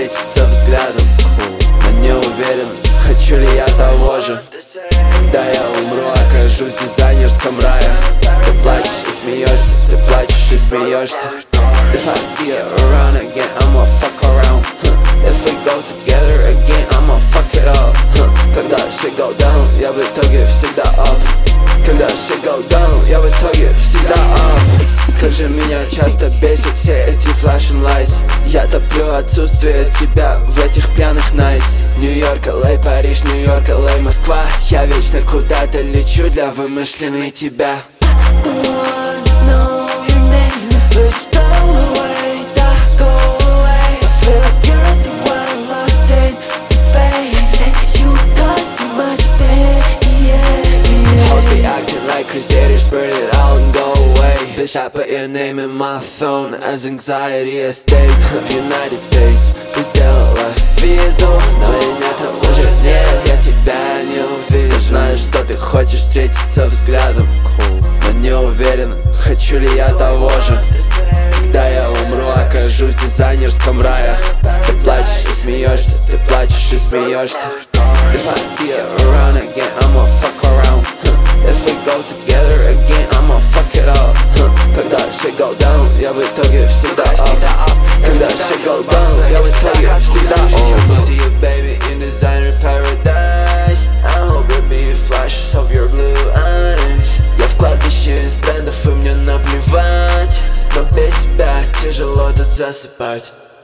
встретиться взглядом, но не уверен, хочу ли я того же. Когда я умру, окажусь в дизайнерском рае. Ты плачешь и смеешься, ты плачешь и смеешься. If I see you around again, I'ma fuck around. If we go together again, I'ma fuck it up. Когда shit go down, я в итоге всегда up. Когда shit go down, я в итоге всегда up. Как же меня часто бесят все эти flashing lights. Я топлю отсутствие тебя в этих пьяных nights. Нью-Йорк, Л.А., Париж, Нью-Йорк, Л.А., Москва. Я вечно куда-то лечу для вымышленной тебя. Crusaders, burn it all and go away. Bitch, I put your name in my phone as anxiety estate. В United States ты сделала визу, но меня там уже нет, я тебя не увижу. Я знаю, что ты хочешь встретиться взглядом, но не уверен, хочу ли я того же. Когда я умру, окажусь в дизайнерском рае. Ты плачешь и смеешься, ты плачешь и смеешься. If I see you around again, I'ma fuck around. If we go together again, I'ma fuck it up. Когда shit go down, я в итоге всегда up. Когда shit go down, я в итоге всегда up. See you baby in designer paradise. I hope you're being flash, just hope you're blue eyes. Я в кладбище из брендов и мне наплевать, но без тебя тяжело тут засыпать.